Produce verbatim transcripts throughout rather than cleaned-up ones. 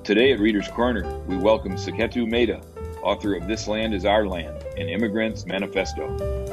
Today at Reader's Corner, we welcome Seketu Mehta, author of This Land is Our Land, An Immigrant's Manifesto.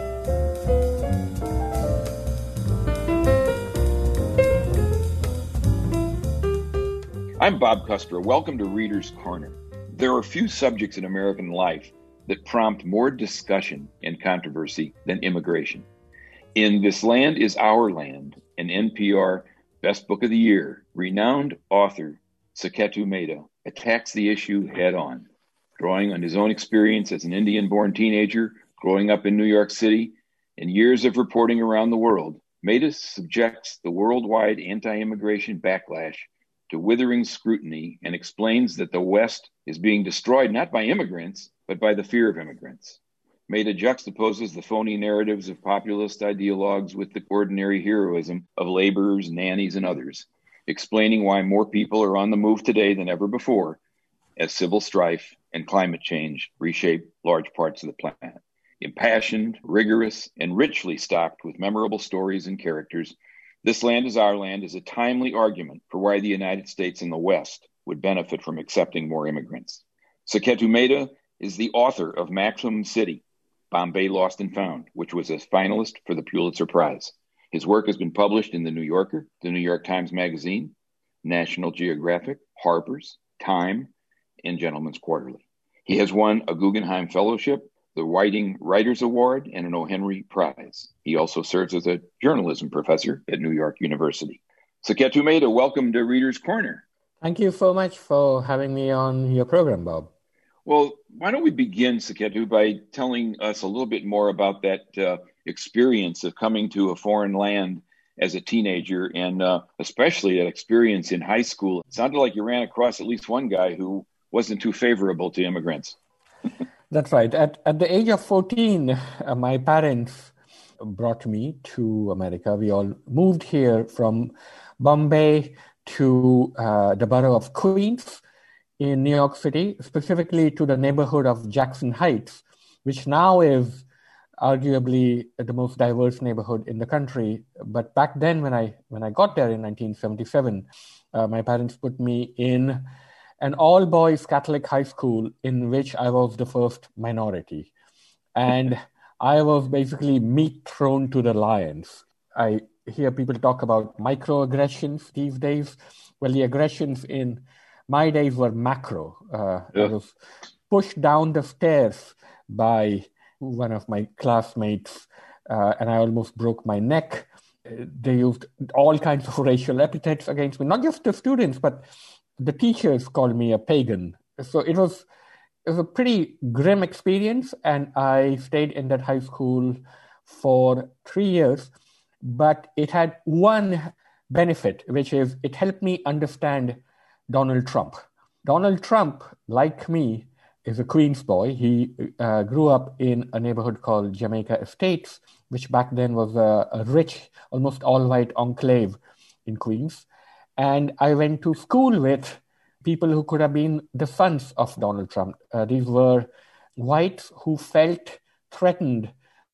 I'm Bob Custer. Welcome to Reader's Corner. There are few subjects in American life that prompt more discussion and controversy than immigration. In This Land is Our Land, an N P R Best Book of the Year, renowned author Seketu Mehta attacks the issue head-on, drawing on his own experience as an Indian-born teenager growing up in New York City and years of reporting around the world. Mehta subjects the worldwide anti-immigration backlash to withering scrutiny and explains that the West is being destroyed not by immigrants, but by the fear of immigrants. Mehta juxtaposes the phony narratives of populist ideologues with the ordinary heroism of laborers, nannies, and others, explaining why more people are on the move today than ever before as civil strife and climate change reshape large parts of the planet. Impassioned, rigorous, and richly stocked with memorable stories and characters, This Land is Our Land is a timely argument for why the United States and the West would benefit from accepting more immigrants. Seketu Mehta is the author of Maximum City, Bombay Lost and Found, which was a finalist for the Pulitzer Prize. His work has been published in The New Yorker, The New York Times Magazine, National Geographic, Harper's, Time, and Gentleman's Quarterly. He has won a Guggenheim Fellowship, the Whiting Writers Award, and an O. Henry Prize. He also serves as a journalism professor at New York University. Seketu Mehta, welcome to Reader's Corner. Thank you so much for having me on your program, Bob. Well, why don't we begin, Seketu, by telling us a little bit more about that uh, experience of coming to a foreign land as a teenager, and uh, especially that experience in high school. It sounded like you ran across at least one guy who wasn't too favorable to immigrants. That's right. At at the age of fourteen, uh, my parents brought me to America. We all moved here from Bombay to uh, the borough of Queens in New York City, specifically to the neighborhood of Jackson Heights, which now is arguably the most diverse neighborhood in the country. But back then, when I when I got there in nineteen seventy-seven, uh, my parents put me in an all-boys Catholic high school in which I was the first minority. And I was basically meat thrown to the lions. I hear people talk about microaggressions these days. Well, the aggressions in my days were macro. Uh, yeah. I was pushed down the stairs by one of my classmates, uh, and I almost broke my neck. They used all kinds of racial epithets against me, not just the students, but the teachers called me a pagan. So it was, it was a pretty grim experience, and I stayed in that high school for three years. But it had one benefit, which is it helped me understand Donald Trump. Donald Trump, like me, is a Queens boy. He uh, grew up in a neighborhood called Jamaica Estates, which back then was a, a rich, almost all-white enclave in Queens. And I went to school with people who could have been the sons of Donald Trump. Uh, these were whites who felt threatened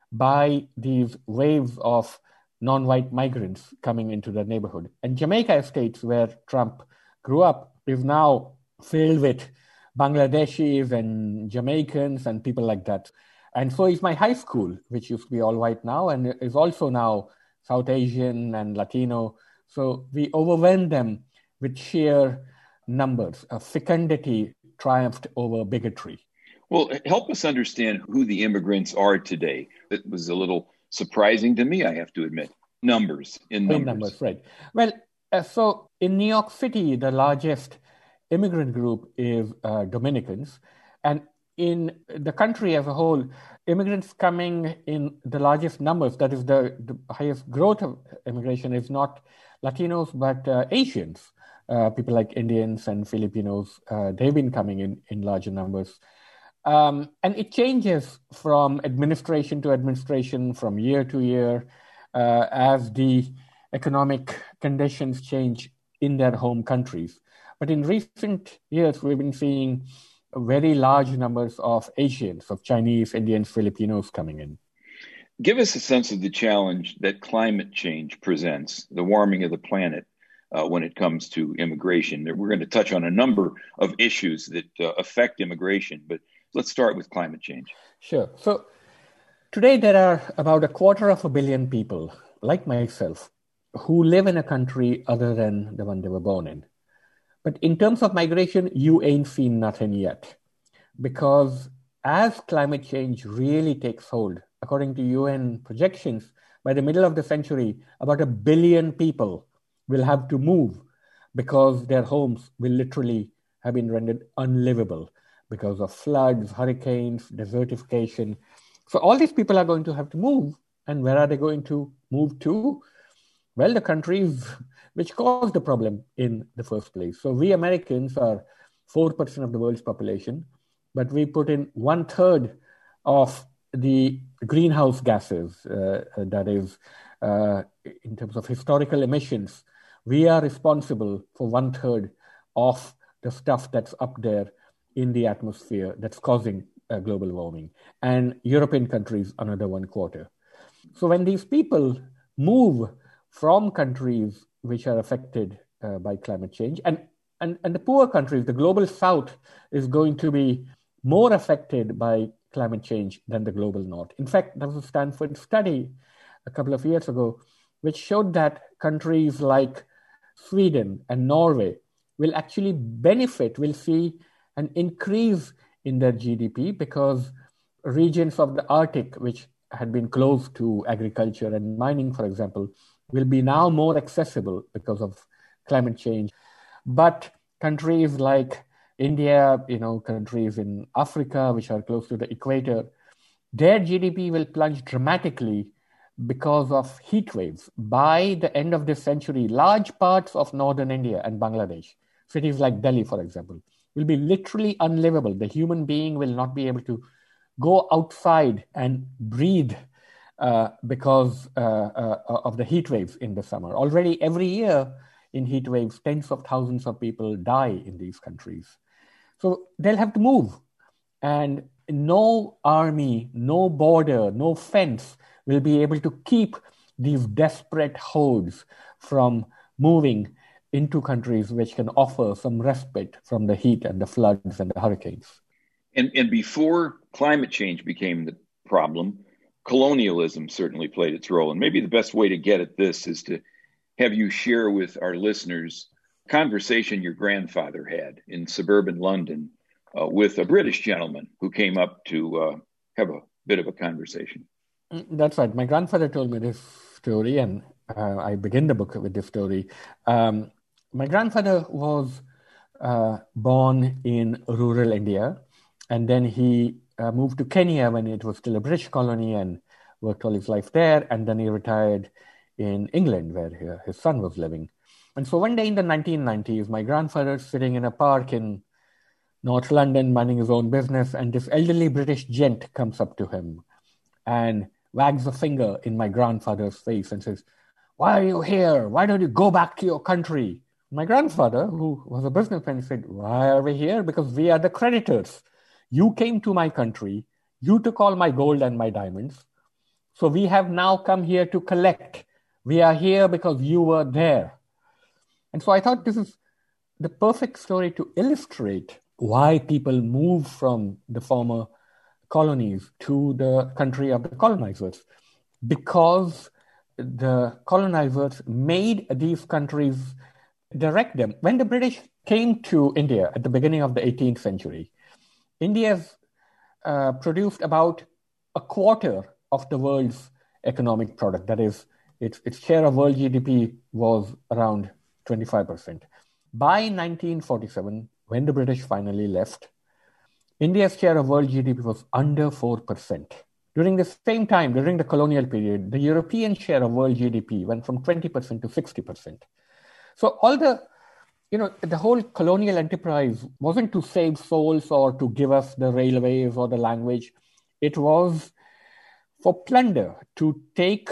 by these waves of non-white migrants coming into the neighborhood. And Jamaica Estates, where Trump grew up, is now filled with Bangladeshis and Jamaicans and people like that. And so is my high school, which used to be all white now, and is also now South Asian and Latino. So we overwhelmed them with sheer numbers. Uh, fecundity triumphed over bigotry. Well, help us understand who the immigrants are today. It was a little surprising to me, I have to admit. Numbers, in numbers. In numbers, right. Well, uh, so in New York City, the largest immigrant group is uh, Dominicans. And in the country as a whole, immigrants coming in the largest numbers, that is the, the highest growth of immigration, is not Latinos, but uh, Asians. Uh, people like Indians and Filipinos, uh, they've been coming in, in larger numbers. Um, and it changes from administration to administration, from year to year, uh, as the economic conditions change in their home countries. But in recent years, we've been seeing very large numbers of Asians, of Chinese, Indians, Filipinos coming in. Give us a sense of the challenge that climate change presents, the warming of the planet, uh, when it comes to immigration. We're going to touch on a number of issues that uh, affect immigration, but let's start with climate change. Sure. So today there are about a quarter of a billion people, like myself, who live in a country other than the one they were born in. But in terms of migration, you ain't seen nothing yet. Because as climate change really takes hold, according to U N projections, by the middle of the century, about a billion people will have to move because their homes will literally have been rendered unlivable because of floods, hurricanes, desertification. So all these people are going to have to move. And where are they going to move to? Well, the countries which caused the problem in the first place. So we Americans are four percent of the world's population, but we put in one third of the greenhouse gases, uh, that is, uh, in terms of historical emissions, we are responsible for one third of the stuff that's up there in the atmosphere that's causing uh, global warming. And European countries, another one quarter. So when these people move from countries which are affected uh, by climate change, and, and, and the poor countries, the global south is going to be more affected by climate change than the global north. In fact, there was a Stanford study a couple of years ago which showed that countries like Sweden and Norway will actually benefit, will see an increase in their G D P because regions of the Arctic, which had been closed to agriculture and mining, for example, will be now more accessible because of climate change. But countries like India, you know, countries in Africa, which are close to the equator, their G D P will plunge dramatically because of heat waves. By the end of this century, large parts of northern India and Bangladesh, cities like Delhi, for example, will be literally unlivable. The human being will not be able to go outside and breathe uh, because uh, uh, of the heat waves in the summer. Already every year in heat waves, tens of thousands of people die in these countries. So they'll have to move. And no army, no border, no fence will be able to keep these desperate hordes from moving into countries which can offer some respite from the heat and the floods and the hurricanes. And, and before climate change became the problem, colonialism certainly played its role. And maybe the best way to get at this is to have you share with our listeners a conversation your grandfather had in suburban London uh, with a British gentleman who came up to uh, have a bit of a conversation. That's right. My grandfather told me this story, and uh, I begin the book with this story. Um, my grandfather was uh, born in rural India, and then he uh, moved to Kenya when it was still a British colony and worked all his life there. And then he retired in England where his son was living. And so one day in the nineteen nineties, my grandfather is sitting in a park in North London, minding his own business. And this elderly British gent comes up to him and wags a finger in my grandfather's face and says, "Why are you here? Why don't you go back to your country?" My grandfather, who was a businessman, said, "Why are we here? Because we are the creditors. You came to my country. You took all my gold and my diamonds. So we have now come here to collect. We are here because you were there." And so I thought this is the perfect story to illustrate why people move from the former colonies to the country of the colonizers. Because the colonizers made these countries direct them. When the British came to India at the beginning of the eighteenth century, India's uh, produced about a quarter of the world's economic product. That is, its, its share of world G D P was around twenty-five percent. By nineteen forty-seven, when the British finally left, India's share of world G D P was under four percent. During the same time, during the colonial period, the European share of world G D P went from twenty percent to sixty percent. So all the, you know, the whole colonial enterprise wasn't to save souls or to give us the railways or the language. It was for plunder, to take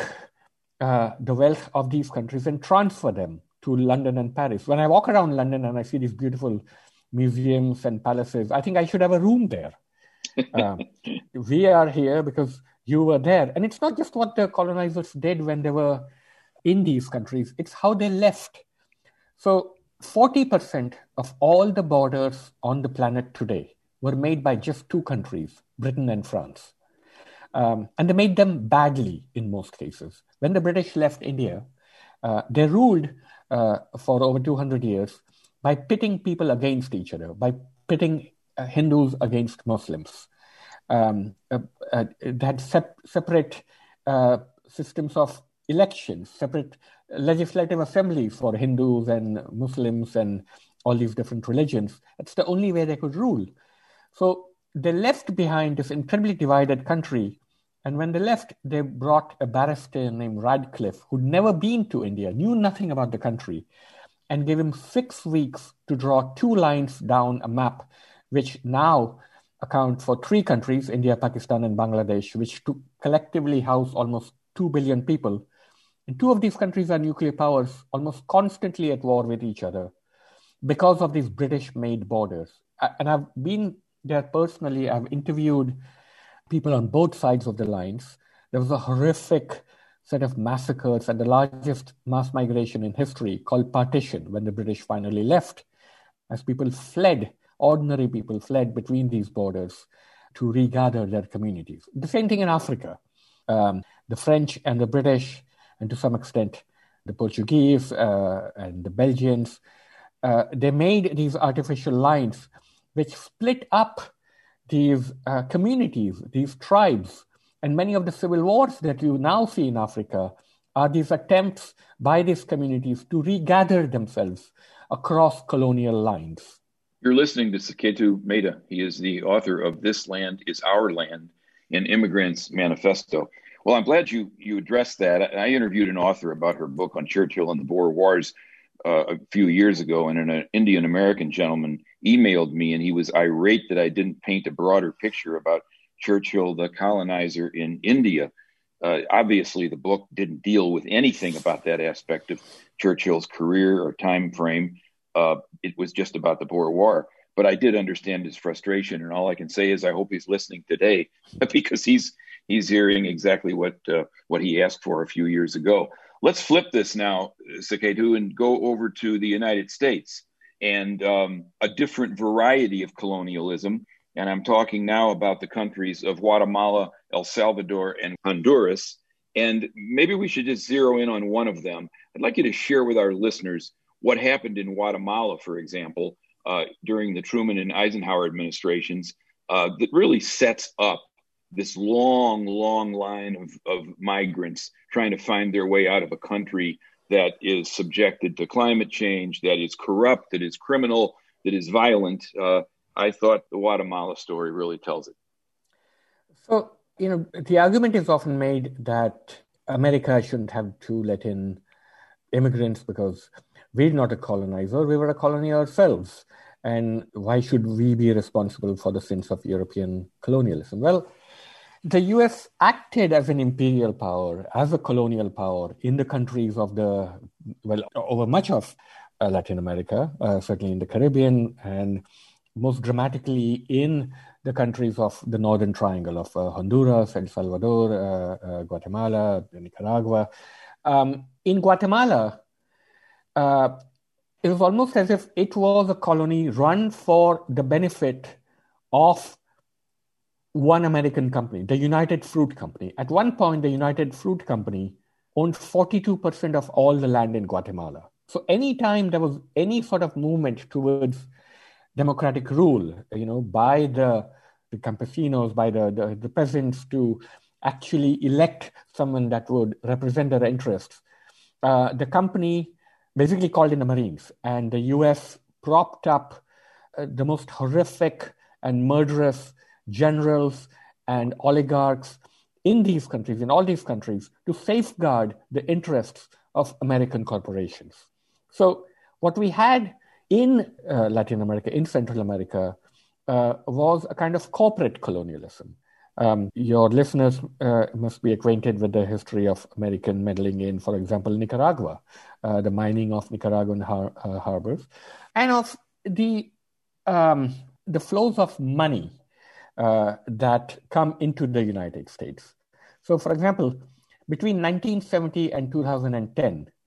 uh, the wealth of these countries and transfer them to London and Paris. When I walk around London and I see these beautiful museums and palaces, I think I should have a room there. Uh, we are here because you were there. And it's not just what the colonizers did when they were in these countries, it's how they left. So forty percent of all the borders on the planet today were made by just two countries, Britain and France. Um, and they made them badly in most cases. When the British left India, uh, they ruled uh, for over two hundred years by pitting people against each other, by pitting uh, Hindus against Muslims. Um, uh, uh, they had sep- separate uh, systems of elections, separate legislative assemblies for Hindus and Muslims and all these different religions. That's the only way they could rule. So they left behind this incredibly divided country. And when they left, they brought a barrister named Radcliffe, who'd never been to India, knew nothing about the country, and gave him six weeks to draw two lines down a map, which now account for three countries, India, Pakistan, and Bangladesh, which to collectively house almost two billion people. And two of these countries are nuclear powers, almost constantly at war with each other because of these British-made borders. And I've been there personally. I've interviewed people on both sides of the lines. There was a horrific set of massacres and the largest mass migration in history called partition when the British finally left, as people fled, ordinary people fled between these borders to regather their communities. The same thing in Africa. Um, the French and the British, and to some extent the Portuguese uh, and the Belgians, uh, they made these artificial lines which split up these uh, communities, these tribes. And many of the civil wars that you now see in Africa are these attempts by these communities to regather themselves across colonial lines. You're listening to Saketu Mehta. He is the author of This Land is Our Land, an Immigrant's Manifesto. Well, I'm glad you you addressed that. I interviewed an author about her book on Churchill and the Boer Wars uh, a few years ago, and an Indian American gentleman emailed me, and he was irate that I didn't paint a broader picture about Churchill, the colonizer in India. Uh, obviously, the book didn't deal with anything about that aspect of Churchill's career or time frame. Uh, it was just about the Boer War. But I did understand his frustration, and all I can say is I hope he's listening today because he's he's hearing exactly what uh, what he asked for a few years ago. Let's flip this now, Saketu, and go over to the United States and um, a different variety of colonialism. And I'm talking now about the countries of Guatemala, El Salvador, and Honduras. And maybe we should just zero in on one of them. I'd like you to share with our listeners what happened in Guatemala, for example, uh, during the Truman and Eisenhower administrations, uh, that really sets up this long, long line of, of migrants trying to find their way out of a country that is subjected to climate change, that is corrupt, that is criminal, that is violent. Uh, I thought the Guatemala story really tells it. So, you know, the argument is often made that America shouldn't have to let in immigrants because we're not a colonizer, we were a colony ourselves. And why should we be responsible for the sins of European colonialism? Well, the U S acted as an imperial power, as a colonial power in the countries of the, well, over much of uh, Latin America, uh, certainly in the Caribbean, and most dramatically in the countries of the Northern Triangle of uh, Honduras, El Salvador, uh, uh, Guatemala, Nicaragua. Um, in Guatemala, uh, it was almost as if it was a colony run for the benefit of one American company, the United Fruit Company. At one point, the United Fruit Company owned forty-two percent of all the land in Guatemala. So anytime there was any sort of movement towards democratic rule, you know, by the, the campesinos, by the, the, the peasants to actually elect someone that would represent their interests, uh, the company basically called in the Marines, and the U S propped up uh, the most horrific and murderous generals and oligarchs in these countries, in all these countries, to safeguard the interests of American corporations. So what we had in uh, Latin America, in Central America, uh, was a kind of corporate colonialism. Um, your listeners uh, must be acquainted with the history of American meddling in, for example, Nicaragua, uh, the mining of Nicaraguan har- uh, harbors, and of the um, the flows of money uh, that come into the United States. So, for example, between nineteen seventy and two thousand ten,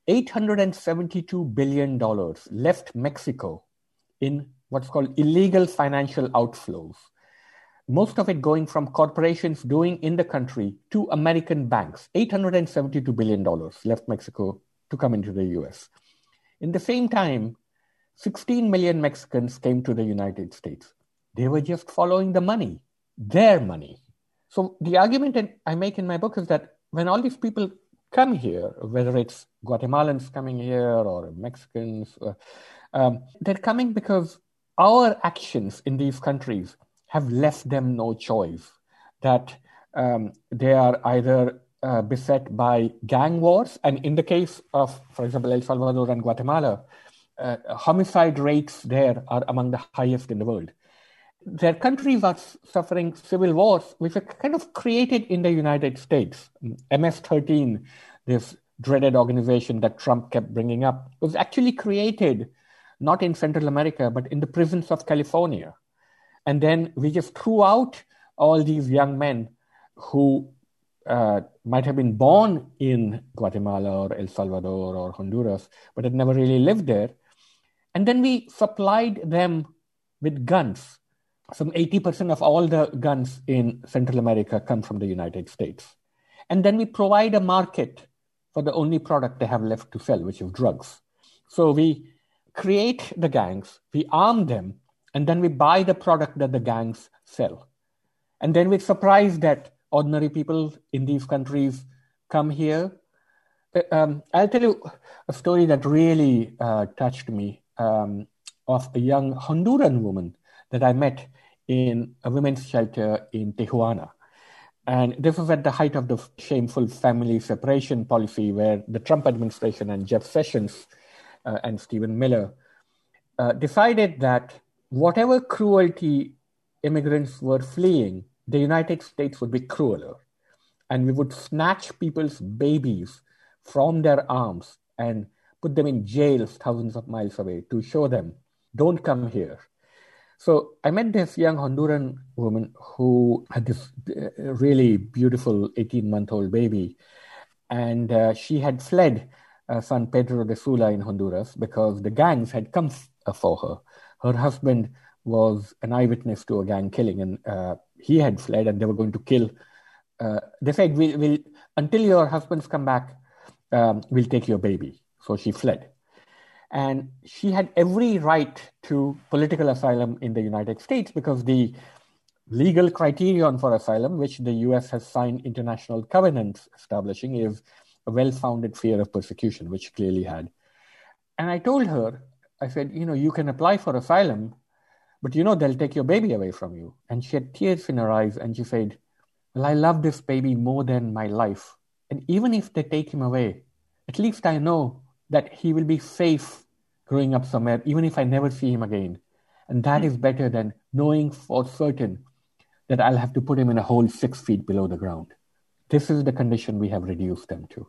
eight hundred seventy-two billion dollars left Mexico in what's called illegal financial outflows. Most of it going from corporations doing in the country to American banks. eight hundred seventy-two billion dollars left Mexico to come into the U S. In the same time, sixteen million Mexicans came to the United States. They were just following the money, their money. So the argument that I make in my book is that when all these people come here, whether it's Guatemalans coming here or Mexicans, uh, um, they're coming because our actions in these countries have left them no choice, that um, they are either uh, beset by gang wars, and in the case of, for example, El Salvador and Guatemala, uh, homicide rates there are among the highest in the world. Their countries are suffering civil wars, which are kind of created in the United States. M S thirteen, this dreaded organization that Trump kept bringing up, was actually created not in Central America, but in the prisons of California. And then we just threw out all these young men who uh, might have been born in Guatemala or El Salvador or Honduras, but had never really lived there. And then we supplied them with guns. Some eighty percent of all the guns in Central America come from the United States. And then we provide a market for the only product they have left to sell, which is drugs. So we create the gangs, we arm them, and then we buy the product that the gangs sell. And then we're surprised that ordinary people in these countries come here. Um, I'll tell you a story that really uh, touched me um, of a young Honduran woman that I met in a women's shelter in Tijuana. And this was at the height of the shameful family separation policy where the Trump administration and Jeff Sessions uh, and Stephen Miller uh, decided that whatever cruelty immigrants were fleeing, the United States would be crueler. And we would snatch people's babies from their arms and put them in jails thousands of miles away to show them, don't come here. So I met this young Honduran woman who had this really beautiful eighteen-month-old baby. And uh, she had fled uh, San Pedro de Sula in Honduras because the gangs had come f- for her. Her husband was an eyewitness to a gang killing, and uh, he had fled, and they were going to kill. Uh, they said, we'll, we'll, until your husbands come back, um, we'll take your baby. So she fled. And she had every right to political asylum in the United States because the legal criterion for asylum, which the U S has signed international covenants establishing, is a well-founded fear of persecution, which she clearly had. And I told her, I said, you know, you can apply for asylum, but you know, they'll take your baby away from you. And she had tears in her eyes and she said, well, I love this baby more than my life. And even if they take him away, at least I know that he will be safe growing up somewhere, even if I never see him again. And that is better than knowing for certain that I'll have to put him in a hole six feet below the ground. This is the condition we have reduced them to.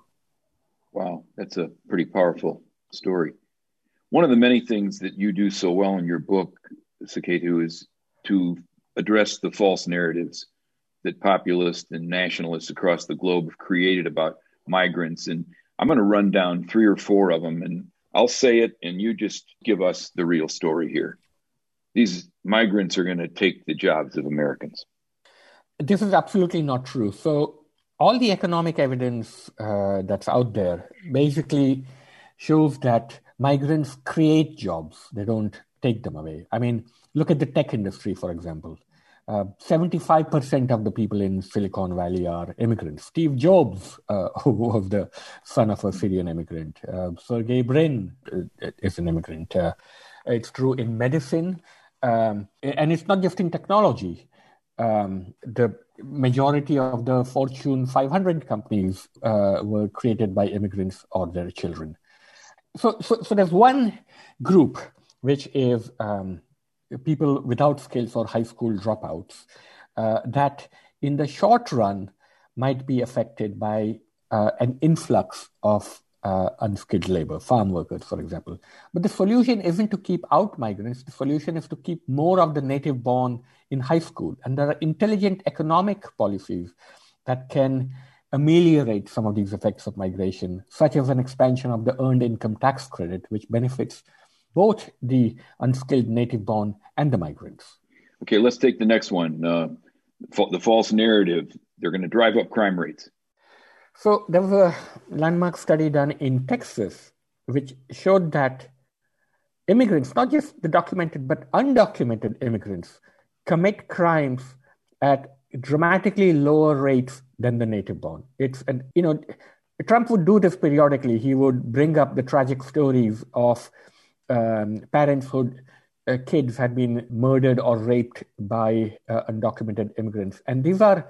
Wow, that's a pretty powerful story. One of the many things that you do so well in your book, Saketu, is to address the false narratives that populists and nationalists across the globe have created about migrants. And I'm going to run down three or four of them, and I'll say it, and you just give us the real story here. These migrants are going to take the jobs of Americans. This is absolutely not true. So all the economic evidence uh, that's out there basically shows that migrants create jobs. They don't take them away. I mean, look at the tech industry, for example. Uh, seventy-five percent of the people in Silicon Valley are immigrants. Steve Jobs, uh, who was the son of a Syrian immigrant. Uh, Sergey Brin uh, is an immigrant. Uh, it's true in medicine. Um, and it's not just in technology. Um, the majority of the Fortune five hundred companies uh, were created by immigrants or their children. So, so, so there's one group, which is um, people without skills or high school dropouts, uh, that in the short run might be affected by uh, an influx of uh, unskilled labor, farm workers, for example. But the solution isn't to keep out migrants. The solution is to keep more of the native born in high school. And there are intelligent economic policies that can ameliorate some of these effects of migration, such as an expansion of the earned income tax credit, which benefits both the unskilled native-born and the migrants. Okay, let's take the next one. Uh, the false narrative, they're going to drive up crime rates. So there was a landmark study done in Texas, which showed that immigrants, not just the documented, but undocumented immigrants, commit crimes at dramatically lower rates than the native-born. It's, and you know, Trump would do this periodically. He would bring up the tragic stories of um, parents who uh, kids had been murdered or raped by uh, undocumented immigrants, and these are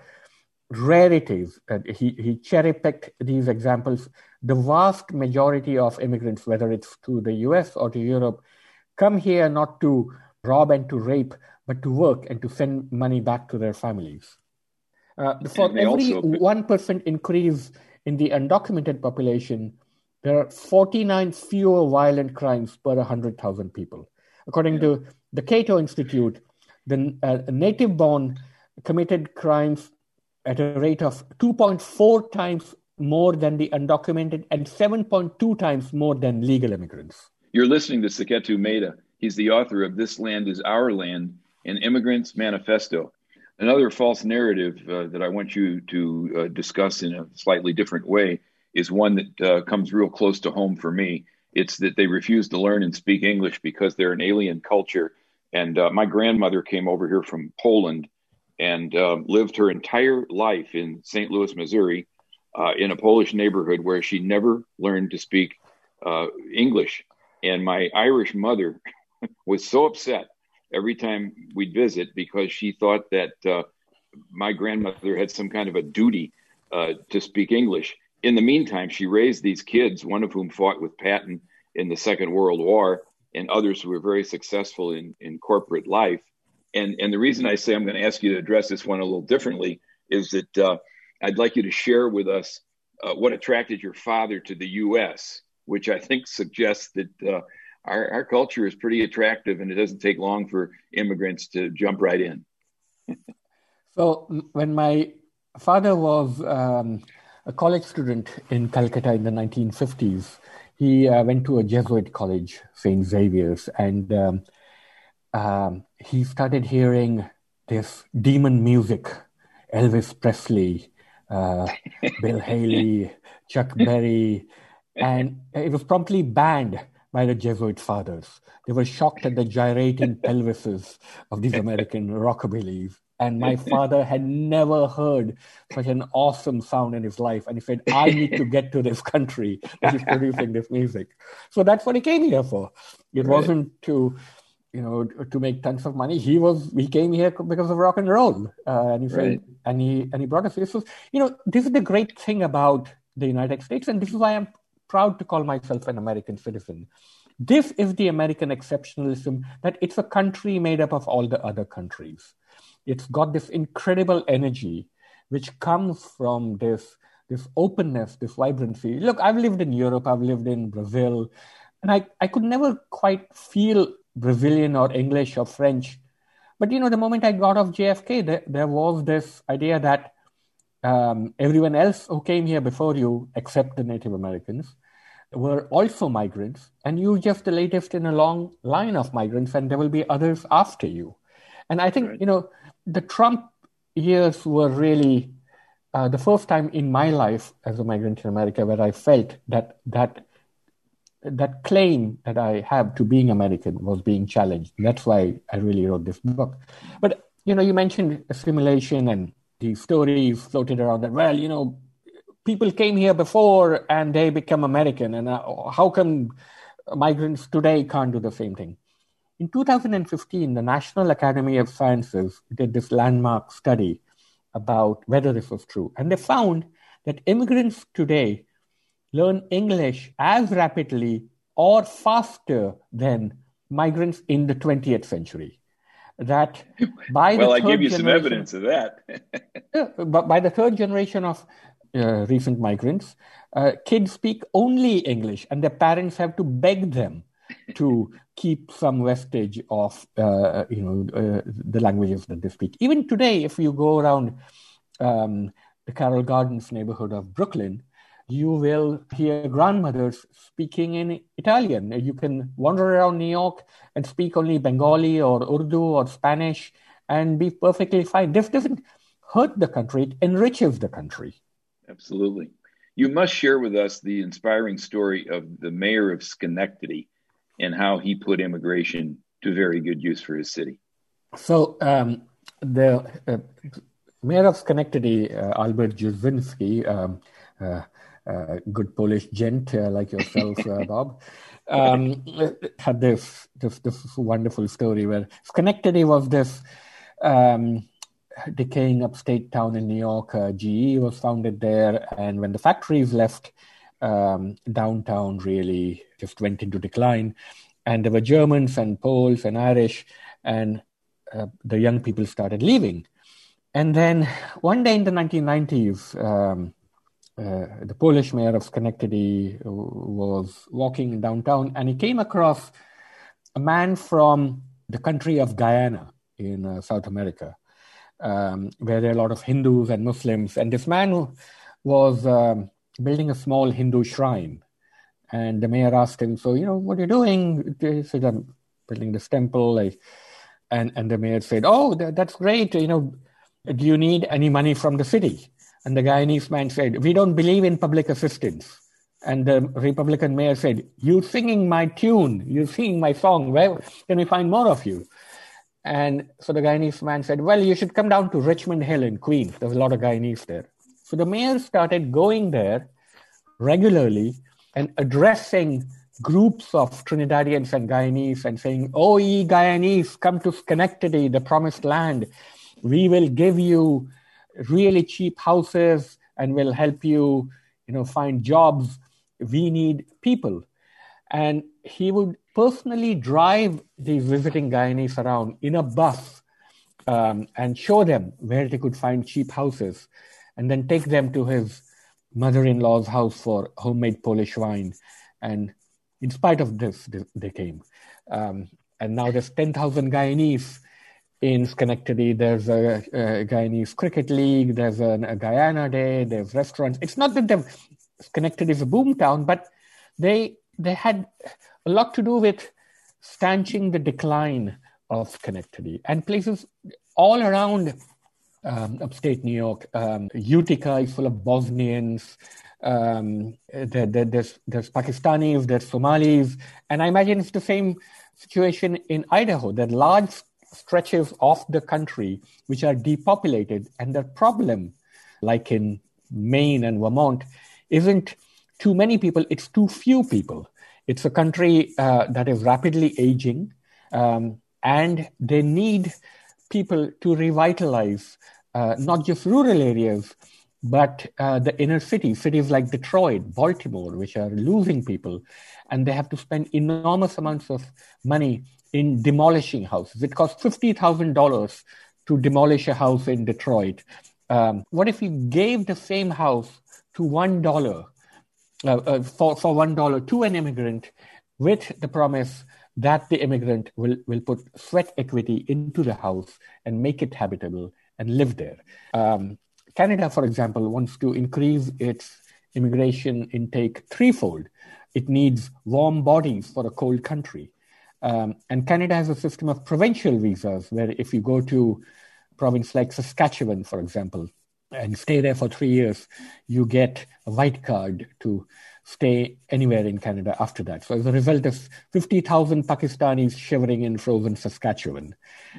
rarities. Uh, he he cherry-picked these examples. The vast majority of immigrants, whether it's to the U S or to Europe, come here not to rob and to rape, but to work and to send money back to their families. Uh, for every also... one percent increase in the undocumented population, there are forty-nine fewer violent crimes per one hundred thousand people. According yeah. to the Cato Institute, the uh, native-born committed crimes at a rate of two point four times more than the undocumented and seven point two times more than legal immigrants. You're listening to Saketu Mehta. He's the author of This Land is Our Land, an Immigrant's Manifesto. Another false narrative uh, that I want you to uh, discuss in a slightly different way is one that uh, comes real close to home for me. It's that they refuse to learn and speak English because they're an alien culture. And uh, my grandmother came over here from Poland and uh, lived her entire life in Saint Louis, Missouri, uh, in a Polish neighborhood where she never learned to speak uh, English. And my Irish mother was so upset every time we'd visit because she thought that uh, my grandmother had some kind of a duty uh, to speak English. In the meantime, she raised these kids, one of whom fought with Patton in the Second World War, and others who were very successful in, in corporate life. And, and the reason I say I'm going to ask you to address this one a little differently is that uh, I'd like you to share with us uh, what attracted your father to the U S, which I think suggests that uh, our, our culture is pretty attractive and it doesn't take long for immigrants to jump right in. So when my father was um, a college student in Calcutta in the nineteen fifties, he uh, went to a Jesuit college, Saint Xavier's, and um, um, he started hearing this demon music, Elvis Presley, uh, Bill Haley, Chuck Berry, and it was promptly banned by the Jesuit fathers. They were shocked at the gyrating pelvises of these American rockabillys. And my father had never heard such an awesome sound in his life. And he said, I need to get to this country that is producing this music. So that's what he came here for. It right. wasn't to, you know, to make tons of money. He was, he came here because of rock and roll. Uh, and he said, right. and he, and he brought us here. So, you know, this is the great thing about the United States. And this is why I'm proud to call myself an American citizen. This is the American exceptionalism, that it's a country made up of all the other countries. It's got this incredible energy, which comes from this, this openness, this vibrancy. Look, I've lived in Europe, I've lived in Brazil, and I, I could never quite feel Brazilian or English or French. But, you know, the moment I got off J F K, there, there was this idea that um, everyone else who came here before you, except the Native Americans, were also migrants, and you're just the latest in a long line of migrants, and there will be others after you. And I think, right. you know, the Trump years were really uh, the first time in my life as a migrant in America where I felt that that that claim that I have to being American was being challenged. That's why I really wrote this book. But, you know, you mentioned assimilation and the stories floated around that, well, you know, people came here before and they become American. And uh, how come migrants today can't do the same thing? In two thousand fifteen, the National Academy of Sciences did this landmark study about whether this was true. And they found that immigrants today learn English as rapidly or faster than migrants in the twentieth century. That by well, the I third give you some generation, evidence of that. yeah, but by the third generation of uh, recent migrants, uh, kids speak only English, and their parents have to beg them to keep some vestige of, uh, you know, uh, the languages that they speak. Even today, if you go around um, the Carroll Gardens neighborhood of Brooklyn, you will hear grandmothers speaking in Italian. You can wander around New York and speak only Bengali or Urdu or Spanish and be perfectly fine. This doesn't hurt the country, it enriches the country. Absolutely. You must share with us the inspiring story of the mayor of Schenectady and how he put immigration to very good use for his city. So um, the uh, mayor of Schenectady, uh, Albert Jasinski, um, uh, uh, good Polish gent uh, like yourself, uh, Bob, um, had this, this this wonderful story where Schenectady was this um, decaying upstate town in New York. Uh, G E was founded there, and when the factories left, um, downtown really just went into decline. And there were Germans and Poles and Irish, and uh, the young people started leaving. And then one day in the nineteen nineties, um, uh, the Polish mayor of Schenectady was walking downtown, and he came across a man from the country of Guyana in uh, South America, um, where there are a lot of Hindus and Muslims. And this man was um, building a small Hindu shrine. And the mayor asked him, so, you know, what are you doing? He said, I'm building this temple. Like, and, and the mayor said, oh, that, that's great. You know, do you need any money from the city? And the Guyanese man said, we don't believe in public assistance. And the Republican mayor said, you're singing my tune. You're singing my song. Where can we find more of you? And so the Guyanese man said, well, you should come down to Richmond Hill in Queens. There's a lot of Guyanese there. So the mayor started going there regularly and addressing groups of Trinidadians and Guyanese and saying, oh, ye Guyanese, come to Schenectady, the promised land. We will give you really cheap houses and will help you, you know, find jobs. We need people. And he would personally drive these visiting Guyanese around in a bus um, and show them where they could find cheap houses, and then take them to his mother-in-law's house for homemade Polish wine. And in spite of this, they came. Um, and now there's ten thousand Guyanese in Schenectady. There's a, a Guyanese cricket league. There's a, a Guyana Day. There's restaurants. It's not that the Schenectady is a boom town, but they they had a lot to do with stanching the decline of Schenectady. And places all around um, upstate New York, um, Utica is full of Bosnians. Um, there, there, there's, there's Pakistanis, there's Somalis. And I imagine it's the same situation in Idaho. There are large stretches of the country which are depopulated. And the problem, like in Maine and Vermont, isn't too many people, it's too few people. It's a country uh, that is rapidly aging, um, and they need people to revitalize uh, not just rural areas, but uh, the inner cities, cities like Detroit, Baltimore, which are losing people, and they have to spend enormous amounts of money in demolishing houses. It costs fifty thousand dollars to demolish a house in Detroit. Um, what if you gave the same house to one dollar? Uh, uh, for, for one dollar to an immigrant, with the promise that the immigrant will, will put sweat equity into the house and make it habitable and live there. Um, Canada, for example, wants to increase its immigration intake threefold. It needs warm bodies for a cold country. Um, and Canada has a system of provincial visas where if you go to a province like Saskatchewan, for example, and stay there for three years, you get a white card to stay anywhere in Canada after that. So as a result of fifty thousand Pakistanis shivering in frozen Saskatchewan,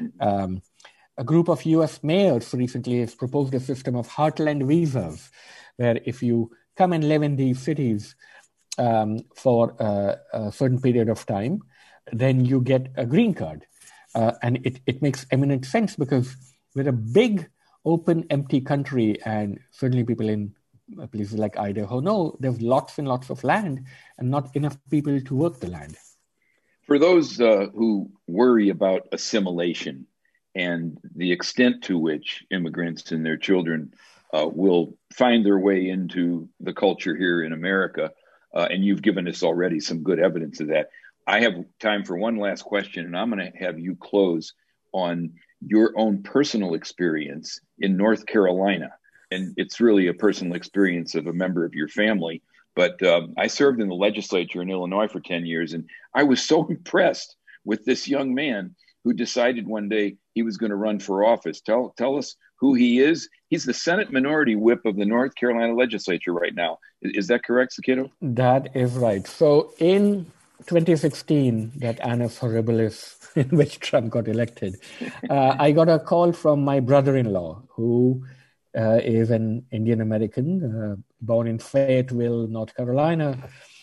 um, a group of U S mayors recently has proposed a system of heartland visas, where if you come and live in these cities um, for uh, a certain period of time, then you get a green card. Uh, and it, it makes eminent sense because we're a big open, empty country, and certainly people in places like Idaho know there's lots and lots of land and not enough people to work the land. For those uh, who worry about assimilation and the extent to which immigrants and their children uh, will find their way into the culture here in America, uh, and you've given us already some good evidence of that, I have time for one last question, and I'm going to have you close on your own personal experience in North Carolina and it's really a personal experience of a member of your family. But um, I served in the legislature in Illinois for ten years, and I was so impressed with this young man who decided one day he was going to run for office. Tell tell us who he is. He's the Senate Minority Whip of the North Carolina legislature right now. Is, is that correct, Saketo? That is right. So in twenty sixteen, that annus horribilis in which Trump got elected, uh, I got a call from my brother-in-law, who uh, is an Indian American, uh, born in Fayetteville, North Carolina,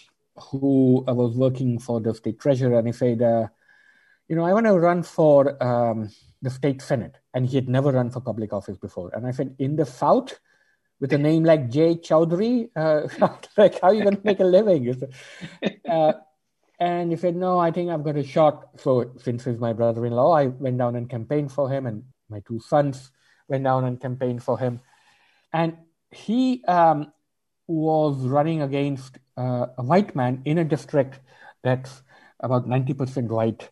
who uh, was working for the state treasurer, and he said, uh, you know, I want to run for um, the state Senate. And he had never run for public office before. And I said, in the South, with a name like Jay Chowdhury, uh, like, how are you going to make a living? Uh, and he said, no, I think I've got a shot. So since he's my brother-in-law, I went down and campaigned for him. And my two sons went down and campaigned for him. And he um, was running against uh, a white man in a district that's about ninety percent white.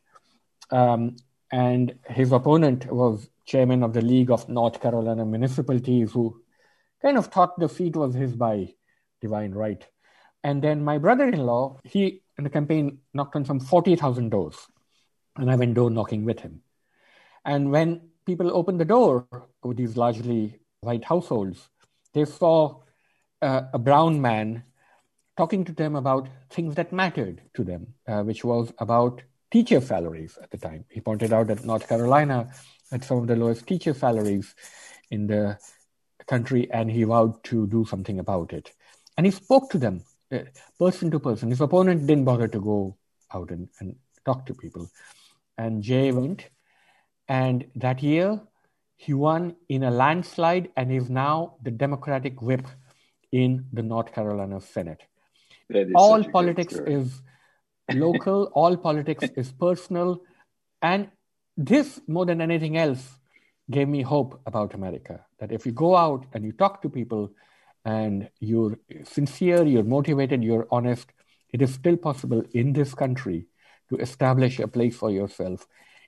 Um, and his opponent was chairman of the League of North Carolina Municipalities, who kind of thought the seat was his by divine right. And then my brother-in-law, he, in the campaign, knocked on some forty thousand doors. And I went door knocking with him. And when people opened the door with these largely white households, they saw uh, a brown man talking to them about things that mattered to them, uh, which was about teacher salaries at the time. He pointed out that North Carolina had some of the lowest teacher salaries in the country, and he vowed to do something about it. And he spoke to them, uh, person to person. His opponent didn't bother to go out and, and talk to people. And Jay went, and that year he won in a landslide and is now the Democratic whip in the North Carolina Senate. All politics is local, all politics is personal. And this, more than anything else, gave me hope about America. That if you go out and you talk to people and you're sincere, you're motivated, you're honest, it is still possible in this country to establish a place for yourself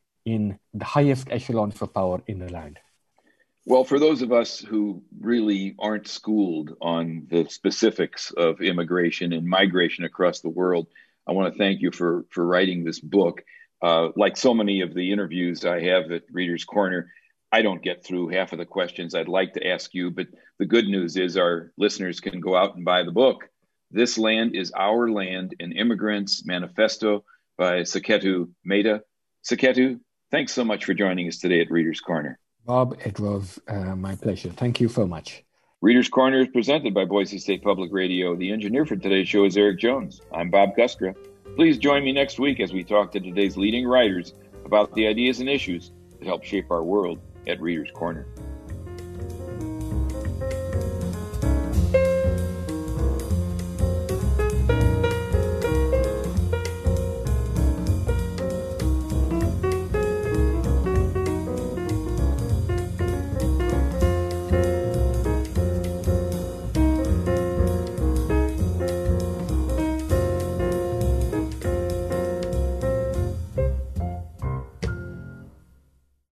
in the highest echelons of power in the land. Well, for those of us who really aren't schooled on the specifics of immigration and migration across the world, I want to thank you for, for writing this book. Uh, like so many of the interviews I have at Reader's Corner, I don't get through half of the questions I'd like to ask you, but the good news is our listeners can go out and buy the book, This Land is Our Land, An Immigrant's Manifesto by Saketo Mehta. Saketo, thanks so much for joining us today at Reader's Corner. Bob, it was uh, my pleasure. Thank you so much. Reader's Corner is presented by Boise State Public Radio. The engineer for today's show is Eric Jones. I'm Bob Kustra. Please join me next week as we talk to today's leading writers about the ideas and issues that help shape our world at Reader's Corner.